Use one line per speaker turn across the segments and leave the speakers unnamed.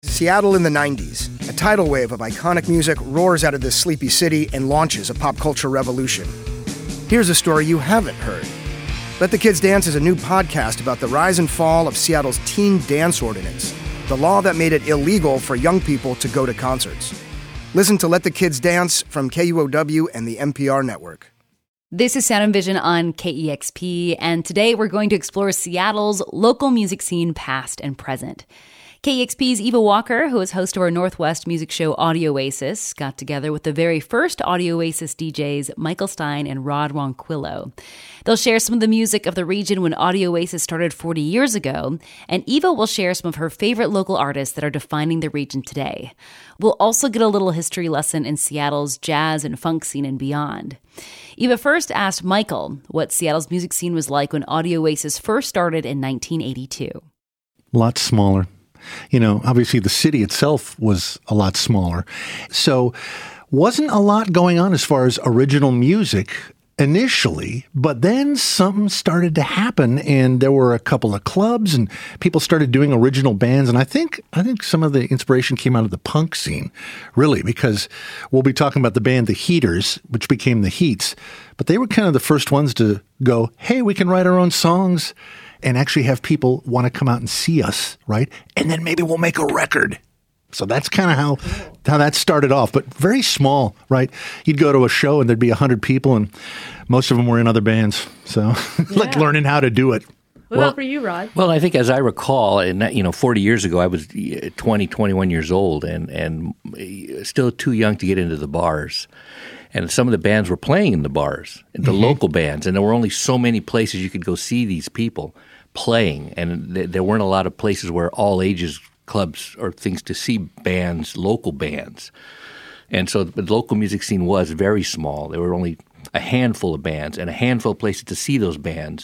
Seattle in the 90s. A tidal wave of iconic music roars out of this sleepy city and launches a pop culture revolution. Here's a story you haven't heard. Let the Kids Dance is a new podcast about the rise and fall of Seattle's teen dance ordinance, the law that made it illegal for young people to go to concerts. Listen to Let the Kids Dance from KUOW and the NPR network.
This is Sound and Vision on KEXP, and today we're going to explore Seattle's local music scene, past and present. KEXP's Eva Walker, who is host of our Northwest music show Audio Oasis, got together with the very first Audio Oasis DJs, Michael Stein and Rod Ronquillo. They'll share some of the music of the region when Audio Oasis started 40 years ago, and Eva will share some of her favorite local artists that are defining the region today. We'll also get a little history lesson in Seattle's jazz and funk scene and beyond. Eva first asked Michael what Seattle's music scene was like when Audio Oasis first started in 1982.
A lot smaller. You know, obviously the city itself was a lot smaller. So wasn't a lot going on as far as original music initially, but then something started to happen and there were a couple of clubs and people started doing original bands. And I think some of the inspiration came out of the punk scene, really, because we'll be talking about the band The Heaters, which became The Heats, but they were kind of the first ones to go, hey, we can write our own songs and actually have people want to come out and see us, right? And then maybe we'll make a record. So that's kind of how that started off, but very small, right? You'd go to a show and there'd be 100 people and most of them were in other bands. So like learning how to do it.
What about for you, Rod?
Well, I think as I recall, 40 years ago, I was 20, 21 years old and still too young to get into the bars. And some of the bands were playing in the bars, the local bands, and there were only so many places you could go see these people playing. And there weren't a lot of places where all ages clubs or things to see bands, local bands. And so the local music scene was very small. There were only a handful of bands and a handful of places to see those bands.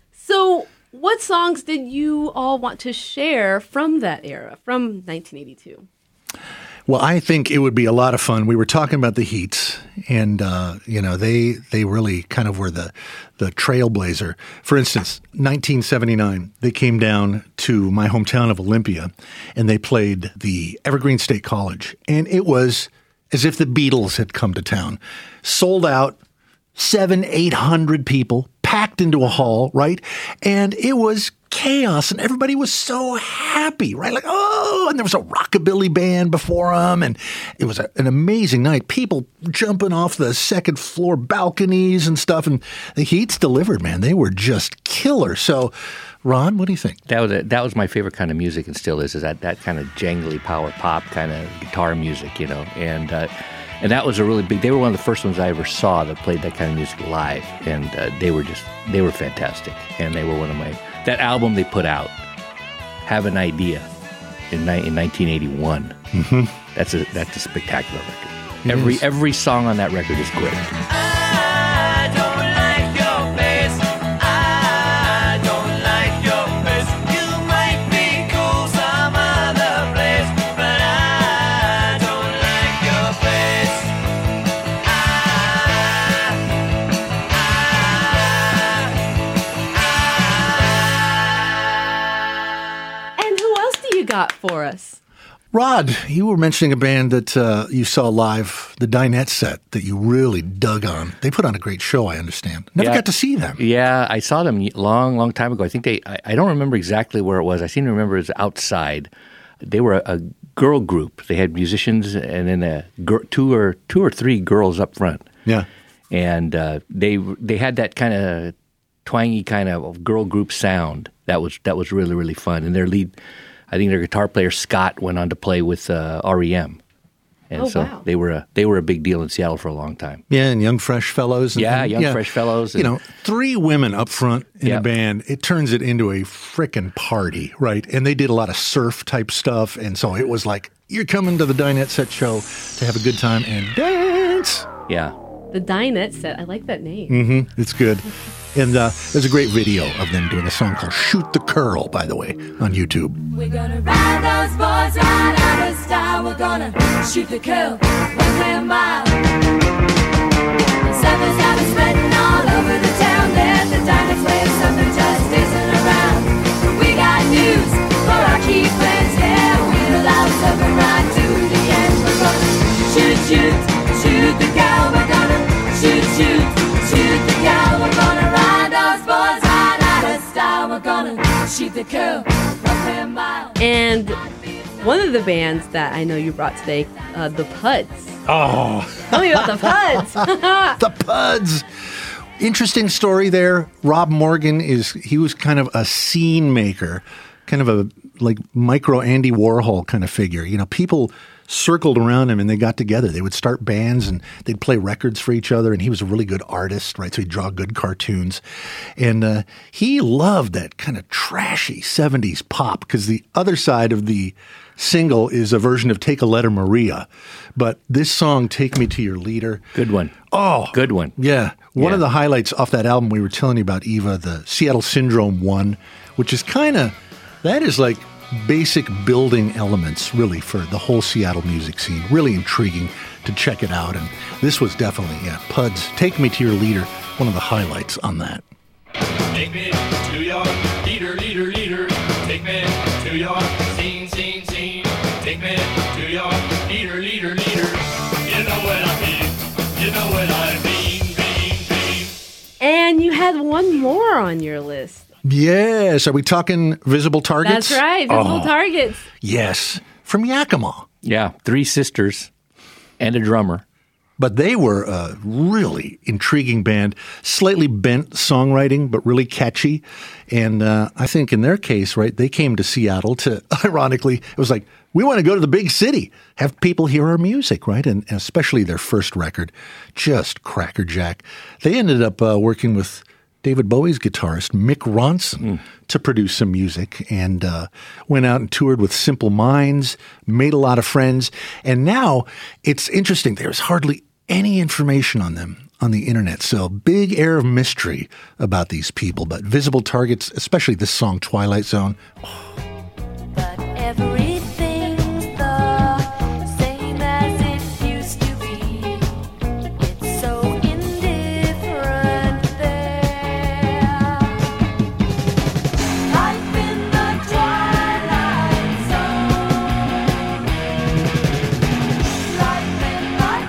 So what songs did you all want to share from that era, from 1982?
Well, I think it would be a lot of fun. We were talking about the Heats, and they really kind of were the trailblazer. For instance, 1979, they came down to my hometown of Olympia, and they played the Evergreen State College, and it was as if the Beatles had come to town. Sold out, 700-800 people, packed into a hall, right? And it was chaos, and everybody was so happy, right? Like, oh, and there was a rockabilly band before them, and it was an amazing night. People jumping off the second floor balconies and stuff, and the Heats delivered, man. They were just killer. So, Ron, what do you think?
That was my favorite kind of music, and still is that kind of jangly power pop kind of guitar music, and that was a really big. They were one of the first ones I ever saw that played that kind of music live, and they were fantastic. And they were one of that album they put out, Have an Idea, in 1981. Mm-hmm. That's a spectacular record. Every song on that record is great.
I don't like your face. I don't like your face. You might be cool some other place, but I don't like your face.
And who else do you got for us?
Rod, you were mentioning a band that you saw live, the Dinette Set, that you really dug on. They put on a great show, I understand. Never got to see them.
Yeah, I saw them long time ago. I think I don't remember exactly where it was. I seem to remember it was outside. They were a girl group. They had musicians and then two or three girls up front.
Yeah.
And they had that kind of twangy kind of girl group sound. That was really, really fun. And their lead, I think their guitar player Scott went on to play with REM, and
wow.
they were a big deal in Seattle for a long time.
Yeah, and Young Fresh Fellows.
Fresh Fellows.
And, three women up front in a band, it turns it into a frickin' party, right? And they did a lot of surf type stuff, and so it was like you're coming to the Dinette Set show to have a good time and dance.
Yeah.
The Dinette Set. I like that name.
Mm-hmm. It's good. And there's a great video of them doing a song called Shoot the Curl, by the way, on YouTube.
We're gonna ride those boys right out of style. We're gonna shoot the curl 1 clear mile. The surfers have been spreading all over the town. There's the Dinette's way of something just isn't around. We got news for our key friends. Yeah, we're allowed to
And one of the bands that I know you brought today, the Puds.
Oh,
Tell me about the Puds.
the Puds. Interesting story there. Rob Morgan he was kind of a scene maker, kind of a like micro Andy Warhol kind of figure. You know, people circled around him and they got together. They would start bands and they'd play records for each other. And he was a really good artist, right? So he'd draw good cartoons. And he loved that kind of trashy 70s pop because the other side of the single is a version of Take a Letter Maria. But this song, Take Me to Your Leader.
Good one.
Oh,
Good one.
yeah. One of the highlights off that album we were telling you about, Eva, the Seattle Syndrome 1, which is that is like basic building elements, really, for the whole Seattle music scene. Really intriguing to check it out. And this was definitely, Puds, Take Me to Your Leader, one of the highlights on that.
Take me to your leader, leader, leader. Take me to your scene, scene, scene. Take me to your leader, leader, leader. You know what I mean. You know what I mean, mean.
And you had one more on your list.
Yes. Are we talking Visible Targets?
That's right, Visible Targets.
Yes. From Yakima.
Yeah, 3 sisters and a drummer.
But they were a really intriguing band, slightly bent songwriting, but really catchy. And I think in their case, right, they came to Seattle to, ironically, it was like, we want to go to the big city, have people hear our music, right? And especially their first record, just crackerjack. They ended up working with David Bowie's guitarist, Mick Ronson, to produce some music and went out and toured with Simple Minds, made a lot of friends. And now it's interesting. There's hardly any information on them on the internet. So big air of mystery about these people. But Visible Targets, especially this song, Twilight Zone.
But everything's the same as it used to be. It's so indifferent there. Life in the twilight zone. Life in the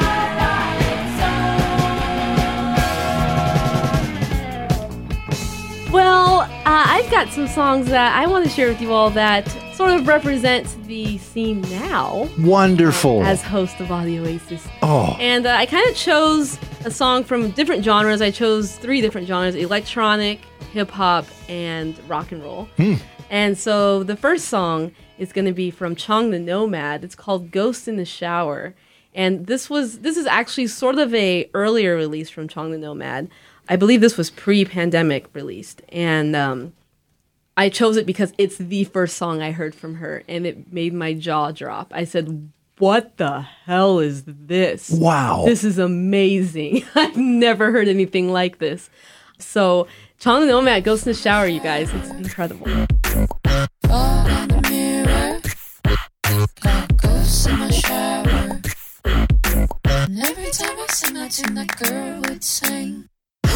twilight zone.
Well, I've got some songs that I want to share with you all that sort of represent the scene now
Wonderful.
as host of Audio Oasis.
Oh.
And I kind of chose a song from different genres. I chose 3 different genres: electronic, hip-hop, and rock and roll. And so the first song is going to be from Chong the Nomad. It's called Ghost in the Shower. And this is actually sort of a earlier release from Chong the Nomad. I believe this was pre-pandemic released. And I chose it because it's the first song I heard from her, and it made my jaw drop. I said, what the hell is this?
Wow.
This is amazing. I've never heard anything like this. So, Chong the Nomad, Ghost in the Shower, you guys. It's incredible.
Fall in the mirror, like ghosts in my shower. And every time I sing that tune, that girl would sing.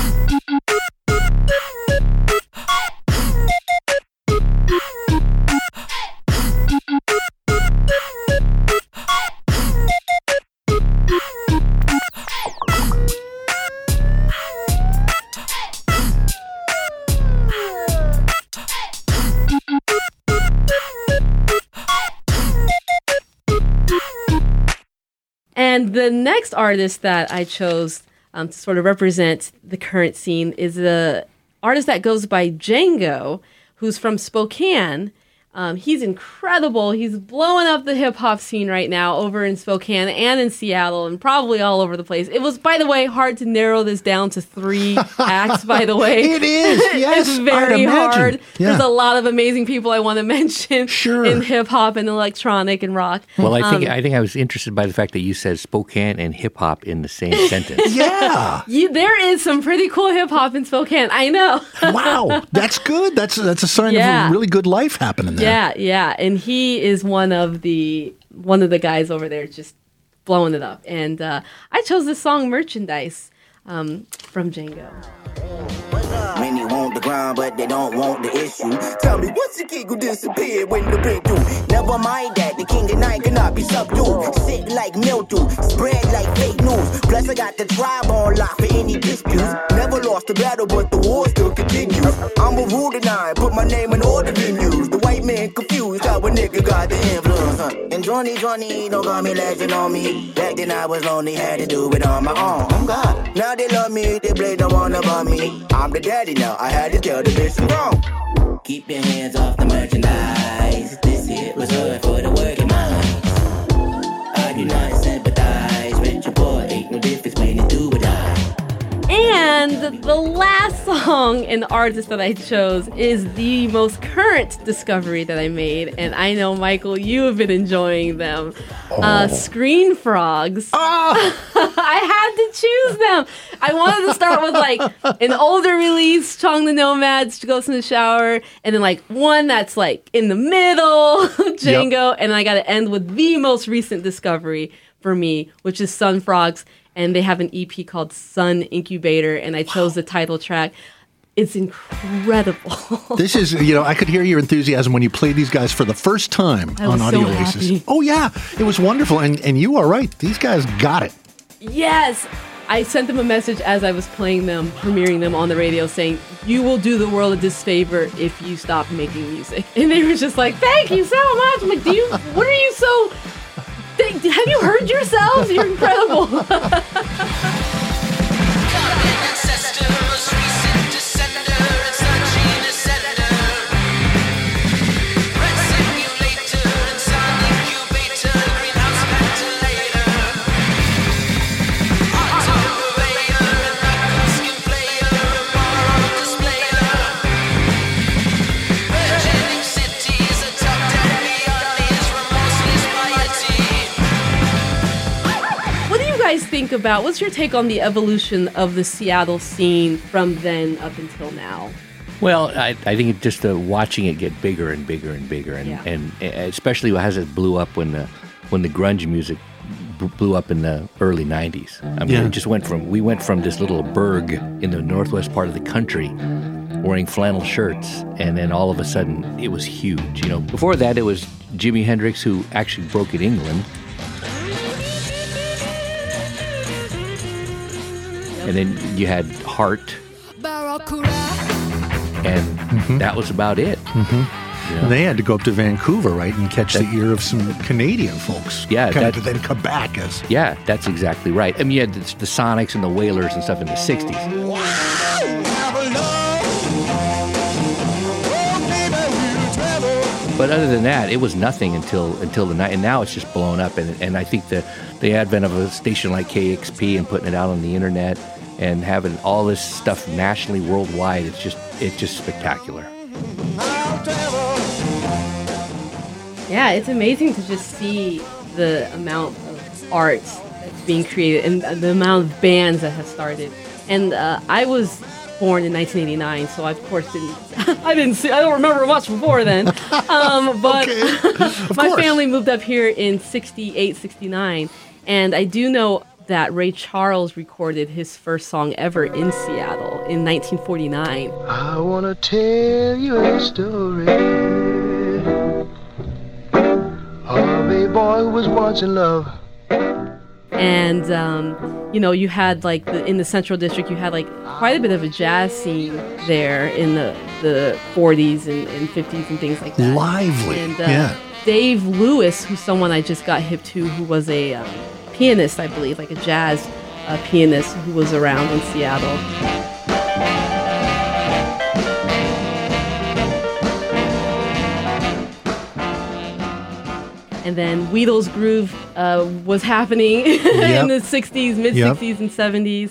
And the next artist that I chose to sort of represent the current scene is the artist that goes by Django, who's from Spokane. He's incredible. He's blowing up the hip-hop scene right now over in Spokane and in Seattle and probably all over the place. It was, by the way, hard to narrow this down to 3 acts, by the way.
It is, yes.
It's very
I'd imagine.
hard.
Yeah.
There's a lot of amazing people I want to mention
Sure.
in hip-hop and electronic and rock.
Well, I think I was interested by the fact that you said Spokane and hip hop in the same sentence.
Yeah.
There is some pretty cool hip-hop in Spokane. I know.
Wow. That's good. That's a sign
Yeah.
of a really good life happening there.
Yeah, and he is one of the guys over there just blowing it up. And I chose the song "Merchandise" from Django.
Many want the grind, but they don't want the issue. Tell me, what's the king who disappeared when the breakthrough? Never mind that, the king and I cannot be subdued. Sit like mildew, spread like fake news. Plus Plus I got the tribe on lock for any disputes. Never lost a battle, but the war still continues. I'm a rule tonight, put my name in all the venues. The white man confused how a nigga got the influence. And Johnny, don't got me legend on me. Back then I was lonely, had to do it on my own. Oh God. Now they love me, they blame the one about me. I'm the daddy now, I had to tell the bitch I'm wrong. Keep your hands off the merchandise. This hit was good for the working minds. I do not sympathize with your boy. Ain't no difference when you do or die.
And the last song and artist that I chose is the most current discovery that I made. And I know, Michael, you have been enjoying them. Screen Frogs. I had to choose them. I wanted to start with like an older release, Chong the Nomads, Ghost in the Shower, and then like one that's like in the middle, Django. Yep. And I got to end with the most recent discovery for me, which is Sun Frogs. And they have an EP called Sun Incubator, and I chose the title track. It's incredible.
This is, I could hear your enthusiasm when you played these guys for the first time on Audio Oasis.
Happy.
Oh, yeah. It was wonderful. And you are right. These guys got it.
Yes. I sent them a message as I was playing them, premiering them on the radio, saying, you will do the world a disfavor if you stop making music. And they were just like, thank you so much. I'm like, what are you so... Have you heard yourselves? You're incredible. Think about what's your take on the evolution of the Seattle scene from then up until now?
Well, I think it just watching it get bigger and bigger and bigger, and especially as it blew up when the grunge music blew up in the early '90s. I mean, we went from this little burg in the northwest part of the country, wearing flannel shirts, and then all of a sudden it was huge. Before that it was Jimi Hendrix, who actually broke in England. And then you had Heart, and that was about it.
Mm-hmm. And they had to go up to Vancouver, right, and catch the ear of some Canadian folks.
Yeah.
To then come back as...
Yeah, that's exactly right. I mean, you had the Sonics and the Wailers and stuff in the 60s. But other than that, it was nothing until the night, and now it's just blown up. And I think the advent of a station like KXP and putting it out on the internet and having all this stuff nationally, worldwide, it's just spectacular.
Yeah, it's amazing to just see the amount of art that's being created and the amount of bands that have started. And I was born in 1989, so I of course I don't remember much before then. But my family moved up here in 68, 69, and I do know that Ray Charles recorded his first song ever in Seattle in 1949.
I want to tell you a story of a boy who was once in love.
And, you had like in the Central District, you had like quite a bit of a jazz scene there in the 40s and 50s and things like that.
Lively.
And Dave Lewis, who's someone I just got hip to, who was a pianist, I believe, like a jazz pianist who was around in Seattle. And then Wheatl's Groove was happening in the 60s, mid-60s and 70s.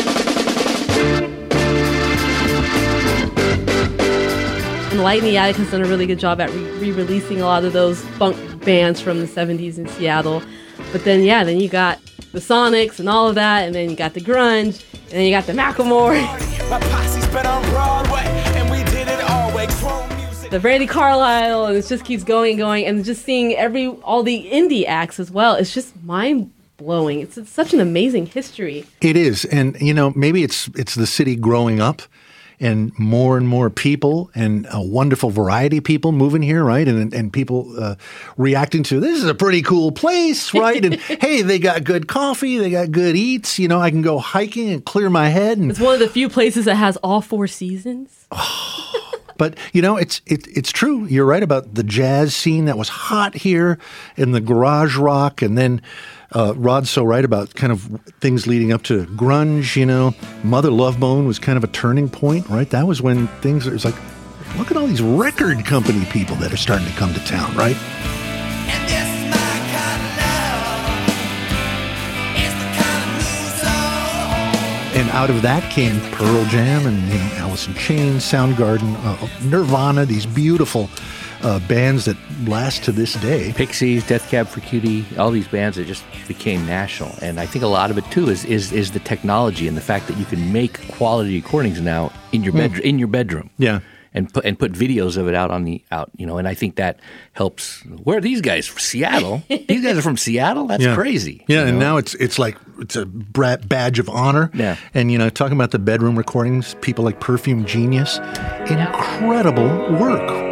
And Light in the Attic has done a really good job at re-releasing a lot of those funk bands from the 70s in Seattle. But then, then you got the Sonics and all of that, and then you got the grunge, and then you got the Macklemore.
My posse's been on Broadway, and we did it all way.
The Brandy Carlisle, and it just keeps going and going, and just seeing all the indie acts as well. It's just mind-blowing. It's such an amazing history.
It is, and maybe it's the city growing up and more people and a wonderful variety of people moving here, right? And people reacting to, this is a pretty cool place, right? And hey, they got good coffee, they got good eats. I can go hiking and clear my head. And
It's one of the few places that has all 4 seasons.
But it's true. You're right about the jazz scene that was hot here, and the garage rock, and then Rod's so right about kind of things leading up to grunge. Mother Love Bone was kind of a turning point, right? That was when things. It was like, look at all these record company people that are starting to come to town, right?
And this is my kind of love. It's the kind of music.
And out of that came Pearl Jam and Alice in Chains, Soundgarden, Nirvana. These beautiful bands that last to this day.
Pixies, Death Cab for Cutie, all these bands that just became national. And I think a lot of it too is the technology and the fact that you can make quality recordings now in your bedroom.
Yeah.
And put videos of it out. And I think that helps. Where are these guys? From Seattle? These guys are from Seattle? That's crazy.
Yeah, and now it's like it's a badge of honor.
Yeah.
And talking about the bedroom recordings, people like Perfume Genius, incredible work.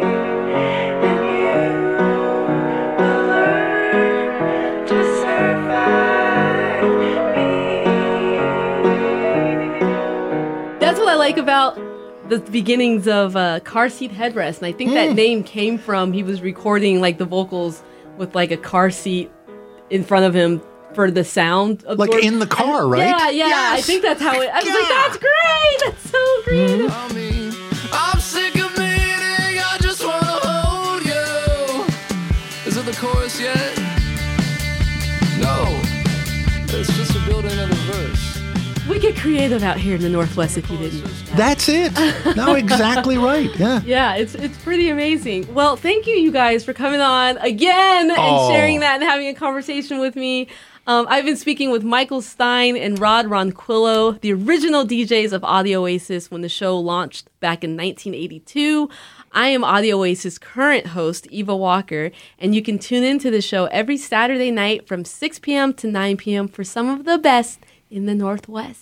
That's what I like about the beginnings of Car Seat Headrest. And I think that name came from he was recording like the vocals with like a car seat in front of him for the sound.
Like in the car, right?
Yeah.
Yes.
I think that's how it. I was like, that's great. That's so creative.
I mean, I'm sick of meeting. I just want to hold you. Is it the chorus yet? No. It's just a building of the verse.
We get creative out here in the Northwest if you didn't.
That's it. No, exactly right. Yeah.
Yeah, it's pretty amazing. Well, thank you guys for coming on again and sharing that and having a conversation with me. I've been speaking with Michael Stein and Rod Ronquillo, the original DJs of Audio Oasis when the show launched back in 1982. I am Audio Oasis' current host, Eva Walker, and you can tune into the show every Saturday night from 6 p.m. to 9 p.m. for some of the best in the Northwest.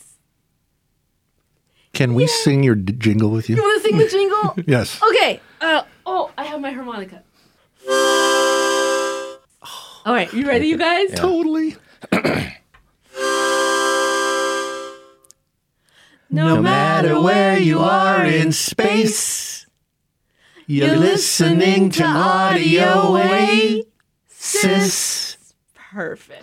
Can we sing your jingle with you?
You want to sing the jingle?
Yes.
Okay. I have my harmonica. All right, you ready, you guys?
Yeah. Totally.
No matter where you are in space,
you're listening to Audio Oasis.
Perfect.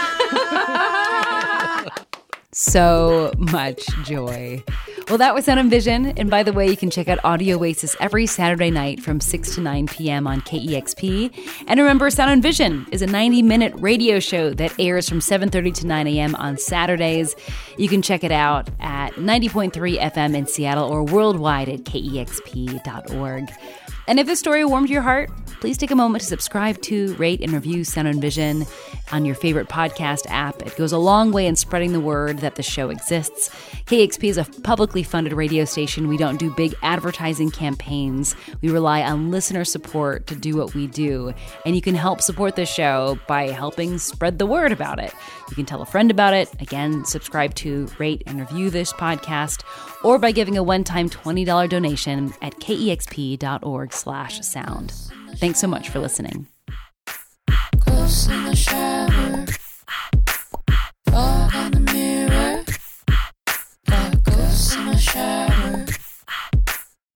So much joy. Well, that was Sound and Vision. And by the way, you can check out Audio Oasis every Saturday night from 6 to 9 p.m. on KEXP. And remember, Sound and Vision is a 90-minute radio show that airs from 7:30 to 9 a.m. on Saturdays. You can check it out at 90.3 FM in Seattle or worldwide at KEXP.org. And if this story warmed your heart, please take a moment to subscribe to, rate, and review Sound and Vision on your favorite podcast app. It goes a long way in spreading the word that the show exists. KEXP is a publicly funded radio station. We don't do big advertising campaigns. We rely on listener support to do what we do. And you can help support the show by helping spread the word about it. You can tell a friend about it. Again, subscribe to, rate, and review this podcast, or by giving a one-time $20 donation at kexp.org/sound. Thanks so much for listening.
Close in the shower.